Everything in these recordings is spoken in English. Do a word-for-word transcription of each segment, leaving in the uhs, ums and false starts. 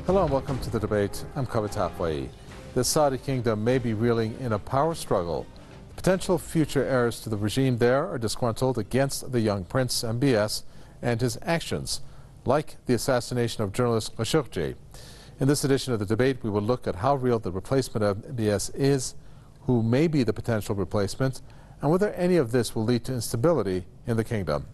Hello and welcome to the debate. I'm Kavit Hafwai. The Saudi kingdom may be reeling in a power struggle. The potential future heirs to the regime there are disgruntled against the young prince M B S and his actions, like the assassination of journalist Khashoggi. In this edition of the debate, we will look at how real the replacement of M B S is, who may be the potential replacement, and whether any of this will lead to instability in the kingdom.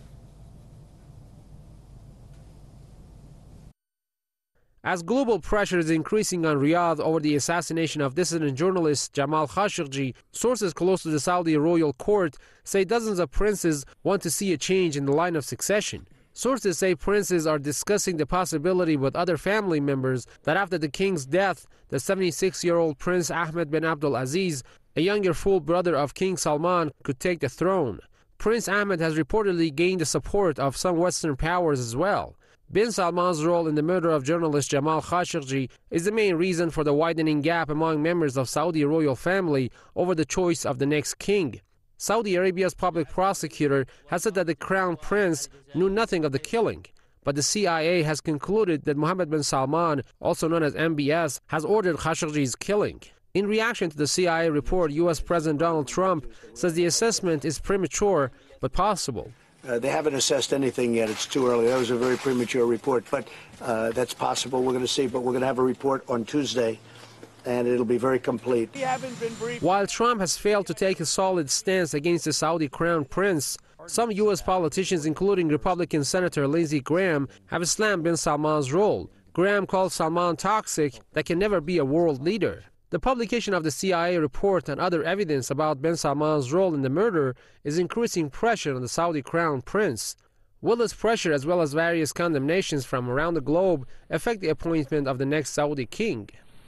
As global pressure is increasing on Riyadh over the assassination of dissident journalist Jamal Khashoggi, sources close to the Saudi royal court say dozens of princes want to see a change in the line of succession. Sources say princes are discussing the possibility with other family members that after the king's death, the seventy-six-year-old Prince Ahmed bin Abdul Aziz, a younger full brother of King Salman, could take the throne. Prince Ahmed has reportedly gained the support of some Western powers as well. Bin Salman's role in the murder of journalist Jamal Khashoggi is the main reason for the widening gap among members of Saudi royal family over the choice of the next king. Saudi Arabia's public prosecutor has said that the crown prince knew nothing of the killing, but the C I A has concluded that Mohammed bin Salman, also known as M B S, has ordered Khashoggi's killing. In reaction to the C I A report, U S President Donald Trump says the assessment is premature but possible. Uh, they haven't assessed anything yet. It's too early. That was a very premature report, but uh, that's possible. We're going to see, but we're going to have a report on Tuesday, and it'll be very complete. While Trump has failed to take a solid stance against the Saudi crown prince, some U S politicians, including Republican Senator Lindsey Graham, have slammed bin Salman's role. Graham called Salman toxic that can never be a world leader. The publication of the C I A report and other evidence about bin Salman's role in the murder is increasing pressure on the Saudi crown prince. Will this pressure, as well as various condemnations from around the globe, affect the appointment of the next Saudi king?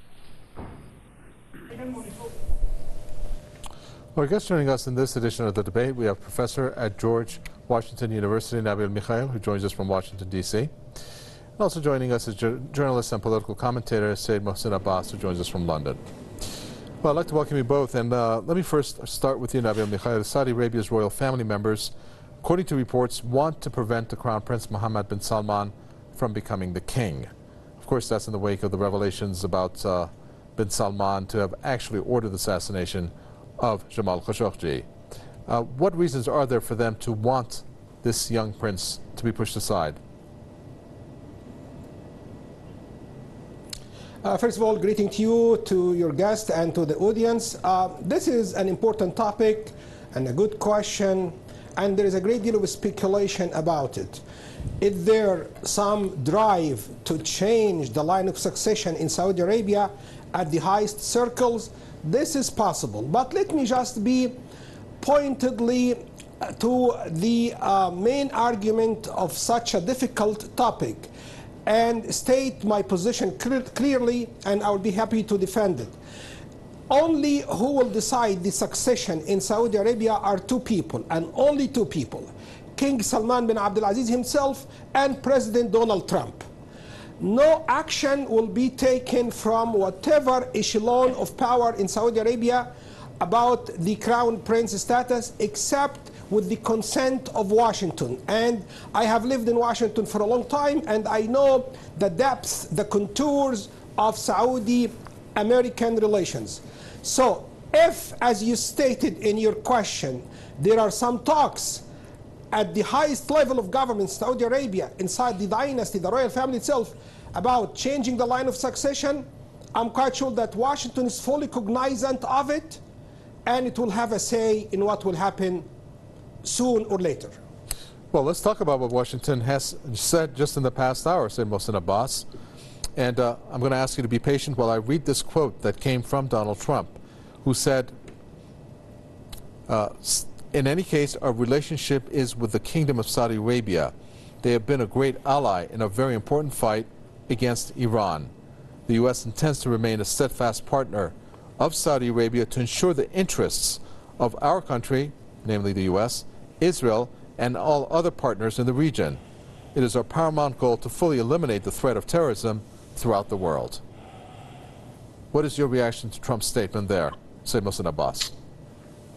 Our guest joining us in this edition of the debate, we have Professor at George Washington University, Nabil Mikhail, who joins us from Washington, D C And also joining us is journalist and political commentator Said Mohsin Abbas, who joins us from London. Well, I'd like to welcome you both, and uh, let me first start with you, Nabil Mikhail. Saudi Arabia's royal family members, according to reports, want to prevent the Crown Prince Mohammed bin Salman from becoming the king. Of course, that's in the wake of the revelations about uh, bin Salman to have actually ordered the assassination of Jamal Khashoggi. Uh, what reasons are there for them to want this young prince to be pushed aside? Uh, first of all, greeting to you, to your guest, and to the audience. Uh, this is an important topic and a good question, and there is a great deal of speculation about it. Is there some drive to change the line of succession in Saudi Arabia at the highest circles? This is possible, but let me just be pointedly to the uh, main argument of such a difficult topic and state my position clear, clearly, and I will be happy to defend it. Only who will decide the succession in Saudi Arabia are two people, and only two people: King Salman bin Abdul Aziz himself and President Donald Trump. No action will be taken from whatever echelon of power in Saudi Arabia about the crown prince status, except with the consent of Washington. And I have lived in Washington for a long time, and I know the depths, the contours of Saudi-American relations. So if, as you stated in your question, there are some talks at the highest level of government, Saudi Arabia, inside the dynasty, the royal family itself, about changing the line of succession, I'm quite sure that Washington is fully cognizant of it, and it will have a say in what will happen soon or later. Well, let's talk about what Washington has said just in the past hour, said Mohsin Abbas. And uh, I'm going to ask you to be patient while I read this quote that came from Donald Trump, who said, uh, in any case, our relationship is with the Kingdom of Saudi Arabia. They have been a great ally in a very important fight against Iran. The U S intends to remain a steadfast partner of Saudi Arabia to ensure the interests of our country, namely the U S, Israel, and all other partners in the region. It is our paramount goal to fully eliminate the threat of terrorism throughout the world. What is your reaction to Trump's statement there, Said Mohsin Abbas?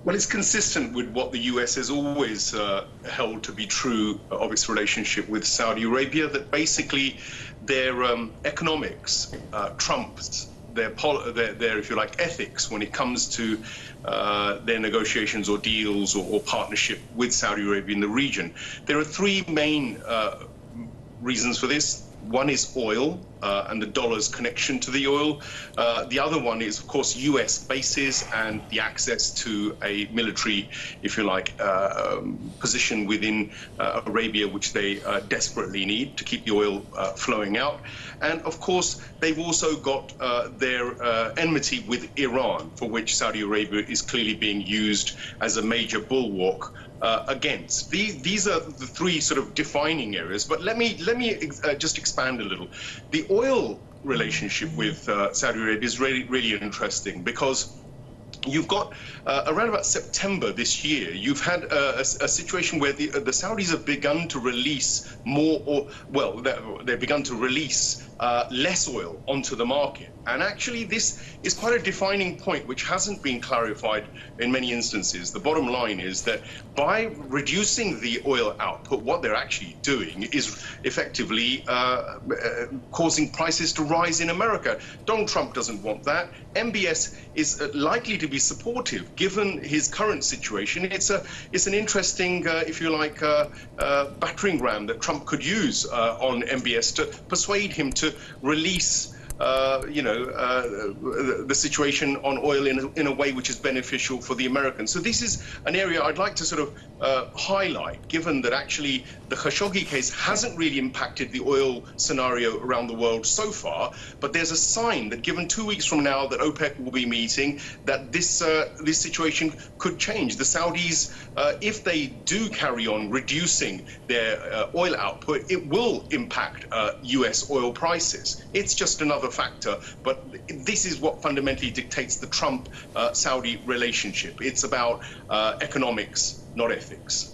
Well, it's consistent with what the U S has always uh, held to be true of its relationship with Saudi Arabia, that basically their um, economics uh, trumps their, their, their, if you like, ethics when it comes to uh, their negotiations or deals or, or partnership with Saudi Arabia in the region. There are three main uh, reasons for this. One is oil uh, and the dollar's connection to the oil. Uh, the other one is, of course, U S bases and the access to a military, if you like, uh, um, position within uh, Arabia, which they uh, desperately need to keep the oil uh, flowing out. And, of course, they've also got uh, their uh, enmity with Iran, for which Saudi Arabia is clearly being used as a major bulwark Uh, against. These, these are the three sort of defining areas. But let me let me uh, just expand a little. The oil relationship with uh, Saudi Arabia is really really interesting, because you've got uh, around about September this year, you've had uh, a, a situation where the, uh, the Saudis have begun to release more, or well, they've begun to release uh, less oil onto the market. And actually, this is quite a defining point, which hasn't been clarified in many instances. The bottom line is that by reducing the oil output, what they're actually doing is effectively uh, uh, causing prices to rise in America. Donald Trump doesn't want that. M B S is uh, likely to be supportive, given his current situation. It's a, it's an interesting, uh, if you like, uh, uh, battering ram that Trump could use uh, on M B S to persuade him to release Uh, you know, uh, the, the situation on oil in a, in a way which is beneficial for the Americans. So this is an area I'd like to sort of uh, highlight, given that actually the Khashoggi case hasn't really impacted the oil scenario around the world so far, but there's a sign that given two weeks from now that OPEC will be meeting, that this, uh, this situation could change. The Saudis, uh, if they do carry on reducing their uh, oil output, it will impact uh, U S oil prices. It's just another factor, but this is what fundamentally dictates the Trump-Saudi uh, relationship. It's about uh, economics, not ethics.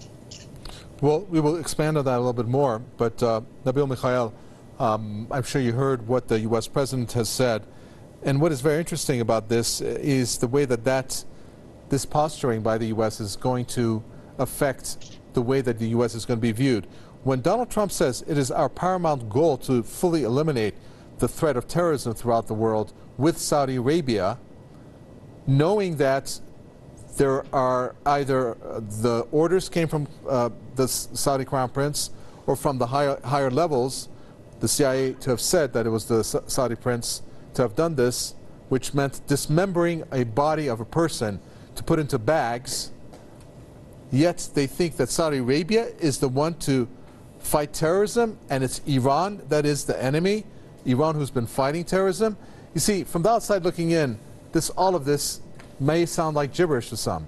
Well, we will expand on that a little bit more, but uh, Nabil Mikhail, um, I'm sure you heard what the U S president has said, and what is very interesting about this is the way that, that this posturing by the U S is going to affect the way that the U S is going to be viewed. When Donald Trump says it is our paramount goal to fully eliminate the threat of terrorism throughout the world with Saudi Arabia, knowing that there are either uh, the orders came from uh, the Saudi Crown Prince or from the higher, higher levels, the C I A to have said that it was the Saudi Prince to have done this, which meant dismembering a body of a person to put into bags, yet they think that Saudi Arabia is the one to fight terrorism and it's Iran that is the enemy. Iran who's been fighting terrorism. You see, from the outside looking in, this, all of this may sound like gibberish to some.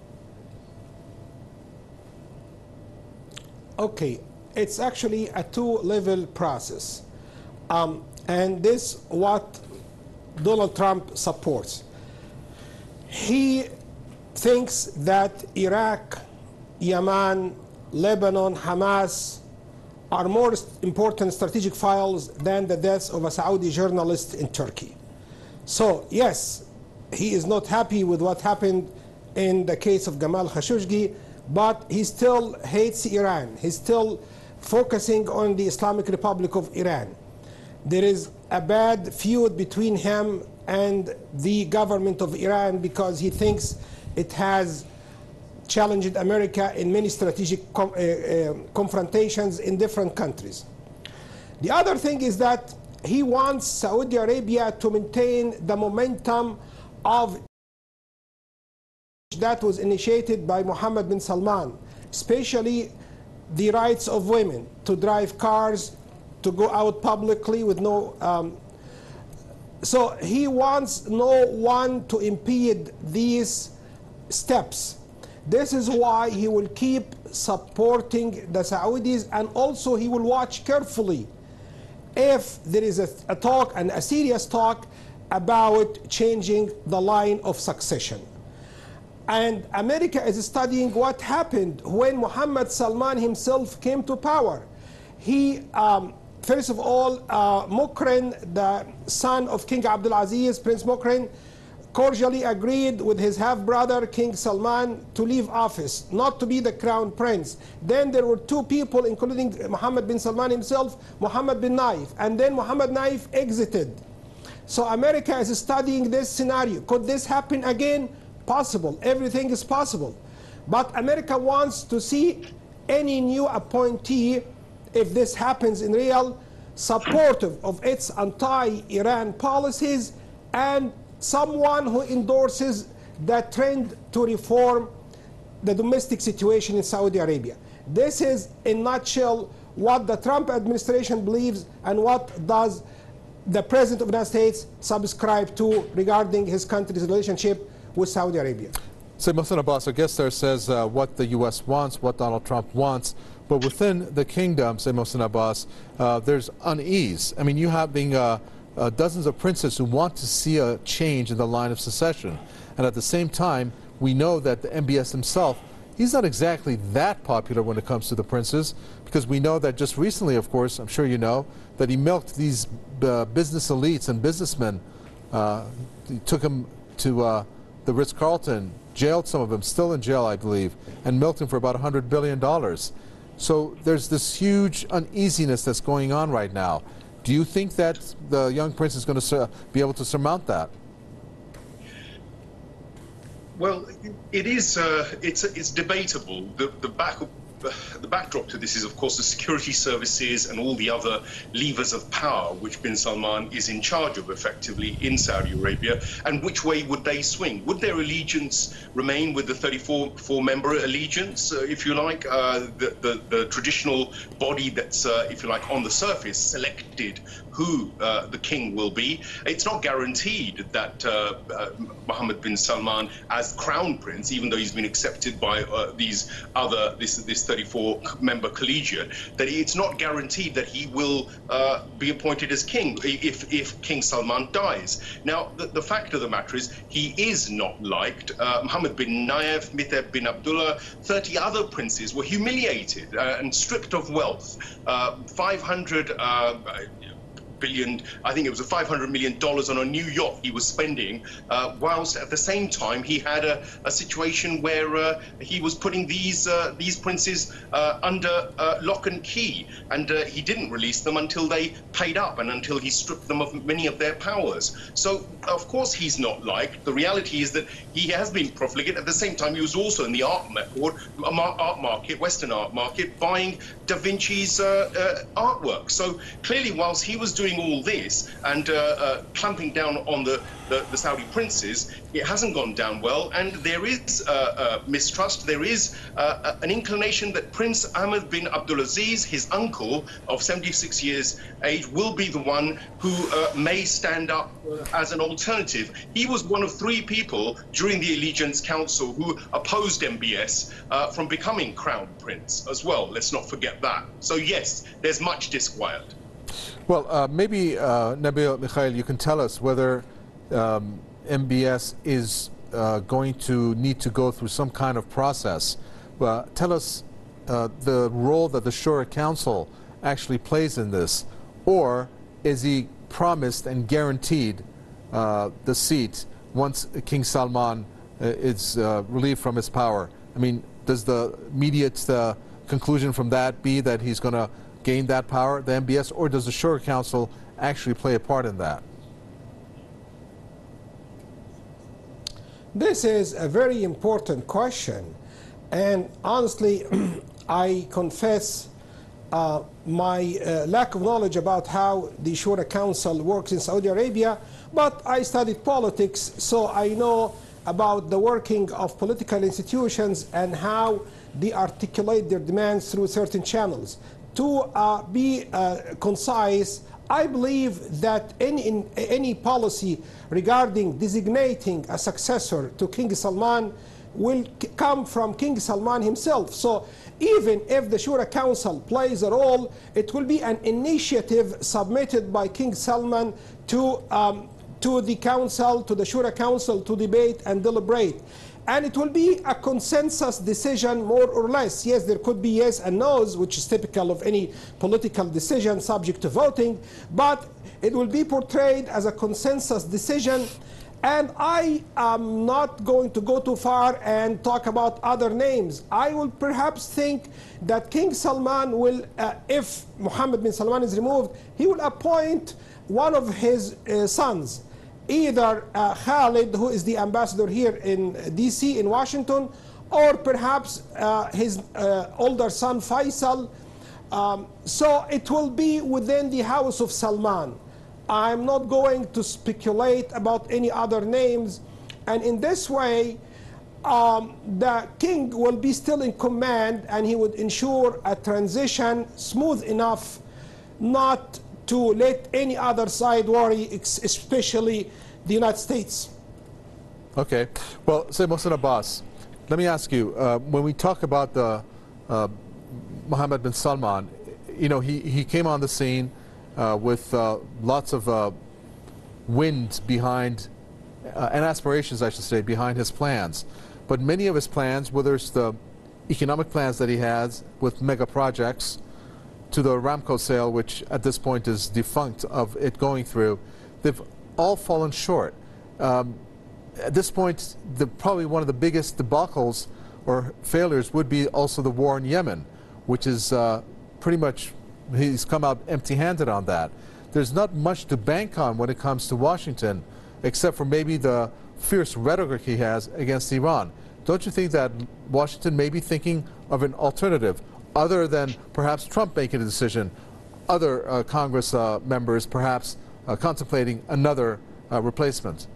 Okay, it's actually a two-level process. Um, and this what Donald Trump supports. He thinks that Iraq, Yemen, Lebanon, Hamas, are more important strategic files than the deaths of a Saudi journalist in Turkey. So, yes, he is not happy with what happened in the case of Jamal Khashoggi, but he still hates Iran. He's still focusing on the Islamic Republic of Iran. There is a bad feud between him and the government of Iran because he thinks it has challenged America in many strategic com uh, uh, confrontations in different countries. The other thing is that he wants Saudi Arabia to maintain the momentum of that was initiated by Mohammed bin Salman, especially the rights of women to drive cars, to go out publicly with no... Um, so he wants no one to impede these steps. This is why he will keep supporting the Saudis, and also he will watch carefully if there is a, a talk, and a serious talk, about changing the line of succession. And America is studying what happened when Mohammed Salman himself came to power. He, um, first of all, uh, Mukrin, the son of King Abdulaziz, Prince Mukrin, cordially agreed with his half-brother, King Salman, to leave office, not to be the crown prince. Then there were two people, including Mohammed bin Salman himself, Mohammed bin Naif, and then Mohammed Naif exited. So America is studying this scenario. Could this happen again? Possible. Everything is possible. But America wants to see any new appointee, if this happens in real, supportive of its anti-Iran policies and someone who endorses the trend to reform the domestic situation in Saudi Arabia. This is, in a nutshell, what the Trump administration believes and what does the President of the United States subscribe to regarding his country's relationship with Saudi Arabia. Say, Mohsen Abbas, I guess there says uh, what the U S wants, what Donald Trump wants, but within the kingdom, say Mohsen Abbas, uh, there's unease. I mean, you having uh, uh, dozens of princes who want to see a change in the line of succession. And at the same time, we know that the M B S himself, he's not exactly that popular when it comes to the princes, because we know that just recently, of course, I'm sure you know, that he milked these uh, business elites and businessmen. Uh, he took them to uh, the Ritz-Carlton, jailed some of them, still in jail, I believe, and milked them for about one hundred billion dollars. So there's this huge uneasiness that's going on right now. Do you think that the young prince is going to be able to surmount that? Well, it is. Uh, it's it's debatable. The the back. The backdrop to this is, of course, the security services and all the other levers of power which bin Salman is in charge of effectively in Saudi Arabia. And which way would they swing? Would their allegiance remain with the thirty-four member allegiance, uh, if you like, uh, the, the, the traditional body that's, uh, if you like, on the surface selected who uh, the king will be? It's not guaranteed that uh, uh, Mohammed bin Salman, as crown prince, even though he's been accepted by uh, these other, this this thirty-four member collegiate, that it's not guaranteed that he will uh, be appointed as king if if King Salman dies. Now, the, the fact of the matter is he is not liked. Uh, Mohammed bin Nayef, Mitheb bin Abdullah, thirty other princes were humiliated uh, and stripped of wealth. Uh, five hundred uh, billion, I think it was a five hundred million dollars on a new yacht he was spending, uh, whilst at the same time he had a, a situation where uh, he was putting these uh, these princes uh, under uh, lock and key, and uh, he didn't release them until they paid up and until he stripped them of many of their powers. So of course he's not liked. The reality is that he has been profligate. At the same time, he was also in the art market, art market, Western art market, buying Da Vinci's uh, uh, artwork. So clearly, whilst he was doing all this and uh, uh, clamping down on the, the, the Saudi princes, it hasn't gone down well, and there is uh, uh, mistrust. There is uh, an inclination that Prince Ahmed bin Abdulaziz, his uncle of seventy-six years age, will be the one who uh, may stand up as an alternative. He was one of three people during the Allegiance Council who opposed M B S uh, from becoming crown prince as well. Let's not forget that. So yes, there's much disquiet. Well, uh, maybe, uh, Nabil Mikhail, you can tell us whether um, M B S is uh, going to need to go through some kind of process. Uh, tell us uh, the role that the Shura Council actually plays in this, or is he promised and guaranteed uh, the seat once King Salman uh, is uh, relieved from his power? I mean, does the immediate uh, conclusion from that be that he's going to gain that power, the M B S, or does the Shura Council actually play a part in that? This is a very important question, and honestly, I confess uh, my uh, lack of knowledge about how the Shura Council works in Saudi Arabia, but I studied politics, so I know about the working of political institutions and how they articulate their demands through certain channels. To uh, be uh, concise, I believe that any, in, any policy regarding designating a successor to King Salman will come from King Salman himself. So even if the Shura Council plays a role, it will be an initiative submitted by King Salman to, um, to the council, to the Shura Council, to debate and deliberate. And it will be a consensus decision, more or less. Yes, there could be yes and no's, which is typical of any political decision subject to voting, but it will be portrayed as a consensus decision. And I am not going to go too far and talk about other names. I will perhaps think that King Salman will, uh, if Mohammed bin Salman is removed, he will appoint one of his uh, sons, either uh, Khalid, who is the ambassador here in D C, in Washington, or perhaps uh, his uh, older son, Faisal. Um, so it will be within the house of Salman. I'm not going to speculate about any other names. And in this way, um, the king will be still in command, and he would ensure a transition smooth enough not to let any other side worry, especially the United States. Okay. Well, say Mohsen Abbas, let me ask you, uh, when we talk about the uh, Mohammed bin Salman, you know, he, he came on the scene Uh, with uh, lots of uh, wind behind, uh, and aspirations, I should say, behind his plans. But many of his plans, whether it's the economic plans that he has with mega projects, to the Aramco sale, which at this point is defunct of it going through, they've all fallen short. Um, at this point, the, probably one of the biggest debacles or failures would be also the war in Yemen, which is uh, pretty much, he's come out empty-handed on that. There's not much to bank on when it comes to Washington, except for maybe the fierce rhetoric he has against Iran. Don't you think that Washington may be thinking of an alternative, other than perhaps Trump making a decision, other uh, Congress uh, members perhaps uh, contemplating another uh, replacement?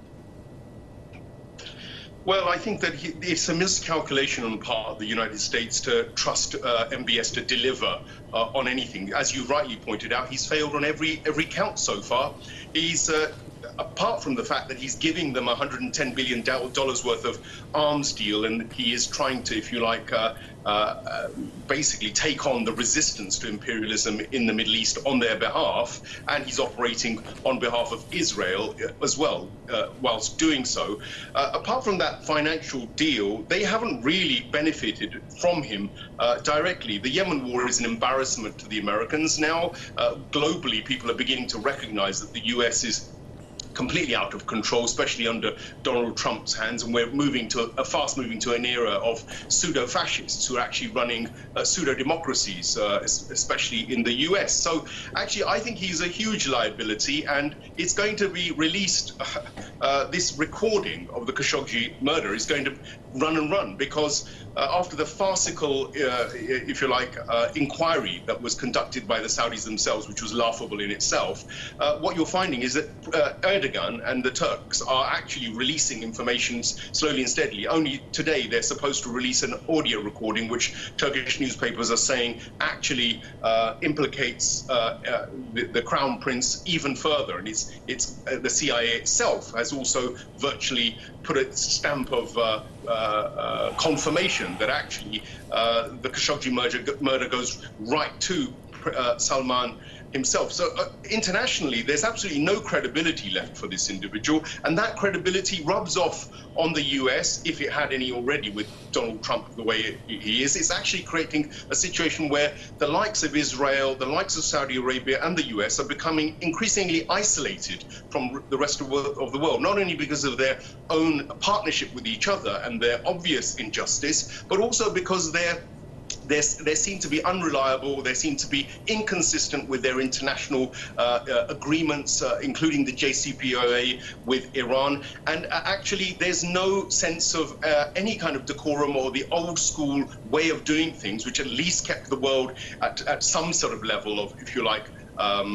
Well, I think that he, it's a miscalculation on the part of the United States to trust uh, M B S to deliver uh, on anything. As you rightly pointed out, he's failed on every every count so far. He's uh, apart from the fact that he's giving them one hundred ten billion dollars worth of arms deal, and he is trying to, if you like, uh, uh, basically take on the resistance to imperialism in the Middle East on their behalf, and he's operating on behalf of Israel as well, uh, whilst doing so. Uh, apart from that financial deal, they haven't really benefited from him uh, directly. The Yemen war is an embarrassment to the Americans now. Uh, globally, people are beginning to recognize that the U S is completely out of control, especially under Donald Trump's hands, and we're moving to a fast moving to an era of pseudo-fascists who are actually running uh, pseudo-democracies, uh, especially in the U S. So actually, I think he's a huge liability, and it's going to be released. Uh, uh, this recording of the Khashoggi murder is going to run and run, because uh, after the farcical, uh, if you like, uh, inquiry that was conducted by the Saudis themselves, which was laughable in itself, uh, what you're finding is that uh, Erdogan and the Turks are actually releasing information slowly and steadily. Only today they're supposed to release an audio recording, which Turkish newspapers are saying actually uh, implicates uh, uh, the, the Crown Prince even further. And it's, it's uh, the C I A itself has also virtually put a stamp of uh, uh, uh, confirmation that actually uh, the Khashoggi murder, murder goes right to uh, Salman himself. So uh, internationally, there's absolutely no credibility left for this individual, and that credibility rubs off on the U S, if it had any already with Donald Trump the way he is. It's actually creating a situation where the likes of Israel, the likes of Saudi Arabia and the U S are becoming increasingly isolated from the rest of the world, not only because of their own partnership with each other and their obvious injustice, but also because they're They they seem to be unreliable, they seem to be inconsistent with their international uh, uh, agreements, uh, including the J C P O A with Iran. And uh, actually, there's no sense of uh, any kind of decorum or the old school way of doing things, which at least kept the world at, at some sort of level of, if you like, Um,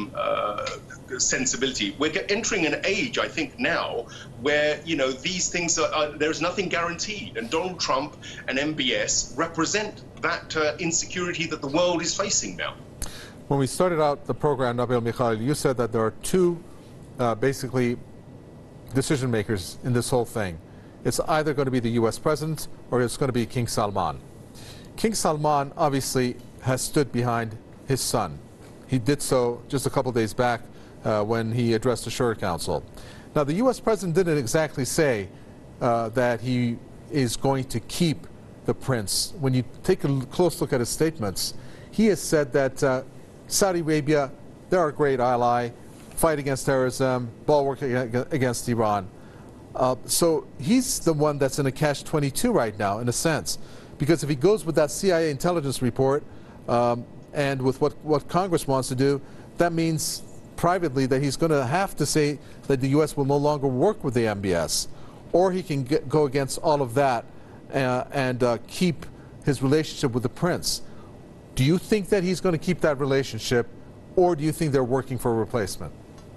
uh, sensibility. We're entering an age, I think, now where, you know, these things are, are there's nothing guaranteed, and Donald Trump and M B S represent that uh, insecurity that the world is facing now. When we started out the program, Nabil Mikhail, you said that there are two uh, basically decision makers in this whole thing. It's either going to be the U S president or it's going to be King Salman. King Salman obviously has stood behind his son. He did so just a couple days back uh, when he addressed the Shura Council. Now, the U S president didn't exactly say uh, that he is going to keep the prince. When you take a close look at his statements, he has said that uh, Saudi Arabia, they're our great ally, fight against terrorism, bulwark against Iran. Uh, so he's the one that's in a catch twenty-two right now, in a sense, because if he goes with that C I A intelligence report um, and with what, what Congress wants to do, that means privately that he's going to have to say that the U S will no longer work with the M B S, or he can get, go against all of that uh, and uh, keep his relationship with the prince. Do you think that he's going to keep that relationship, or do you think they're working for a replacement?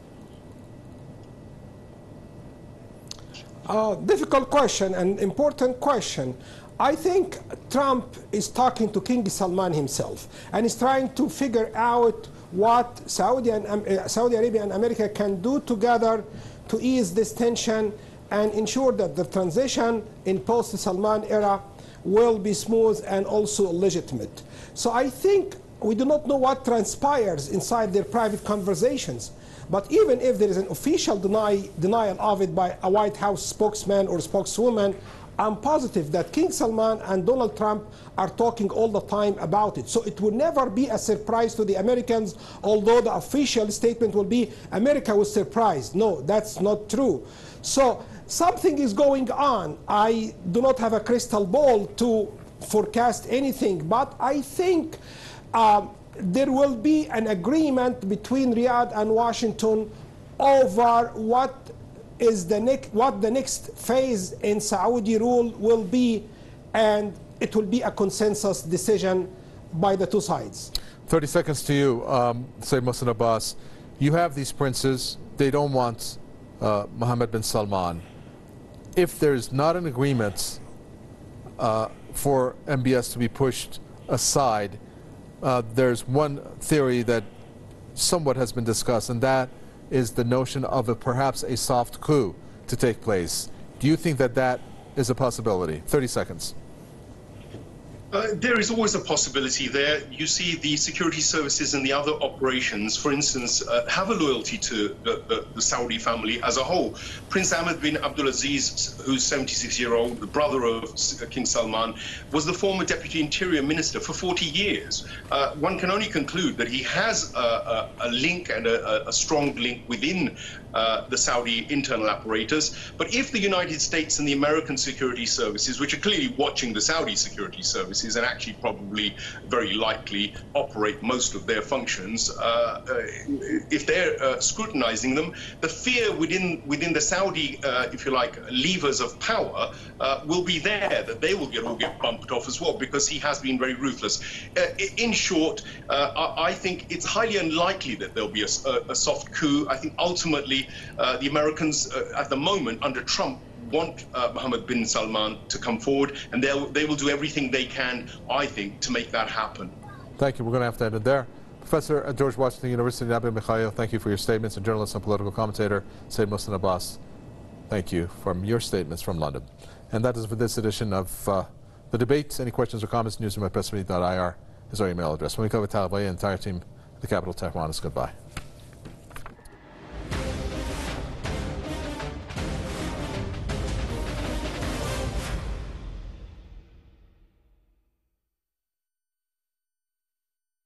Uh, difficult question and important question. I think Trump is talking to King Salman himself and is trying to figure out what Saudi, and, um, uh, Saudi Arabia and America can do together to ease this tension and ensure that the transition in post-Salman era will be smooth and also legitimate. So I think we do not know what transpires inside their private conversations. But even if there is an official deny, denial of it by a White House spokesman or spokeswoman, I'm positive that King Salman and Donald Trump are talking all the time about it. So it will never be a surprise to the Americans, although the official statement will be, America was surprised. No, that's not true. So something is going on. I do not have a crystal ball to forecast anything, but I think um, there will be an agreement between Riyadh and Washington over what is the next, what the next phase in Saudi rule will be, and it will be a consensus decision by the two sides. thirty seconds to you, um, Sayyid Mohsen Abbas. You have these princes. They don't want uh, Mohammed bin Salman. If there's not an agreement uh, for M B S to be pushed aside, uh, there's one theory that somewhat has been discussed, and that is the notion of a, perhaps a soft coup to take place. Do you think that that is a possibility? thirty seconds. Uh, there is always a possibility there. You see the security services and the other operations, for instance, uh, have a loyalty to the, the, the Saudi family as a whole. Prince Ahmed bin Abdulaziz, who's seventy-six years old, the brother of King Salman, was the former deputy interior minister for forty years. Uh, one can only conclude that he has a, a, a link and a, a strong link within uh, the Saudi internal apparatus. But if the United States and the American security services, which are clearly watching the Saudi security services, and actually probably very likely operate most of their functions, uh, uh, if they're uh, scrutinizing them, the fear within within the Saudi, uh, if you like, levers of power uh, will be there, that they will get all get bumped off as well, because he has been very ruthless. Uh, in short, uh, I, I think it's highly unlikely that there'll be a, a, a soft coup. I think ultimately uh, the Americans uh, at the moment under Trump want uh, Mohammed bin Salman to come forward, and they'll, they will do everything they can, I think, to make that happen. Thank you. We're going to have to end it there. Professor at George Washington University, Nabil Mikhail, thank you for your statements, and journalist and political commentator Sayyid Mohsen Abbas, thank you for your statements from London. And that is for this edition of uh, The Debate. Any questions or comments, newsroom at press media dot I R is our email address. When we cover Talibay and the entire team at the capital, Tehran, is goodbye.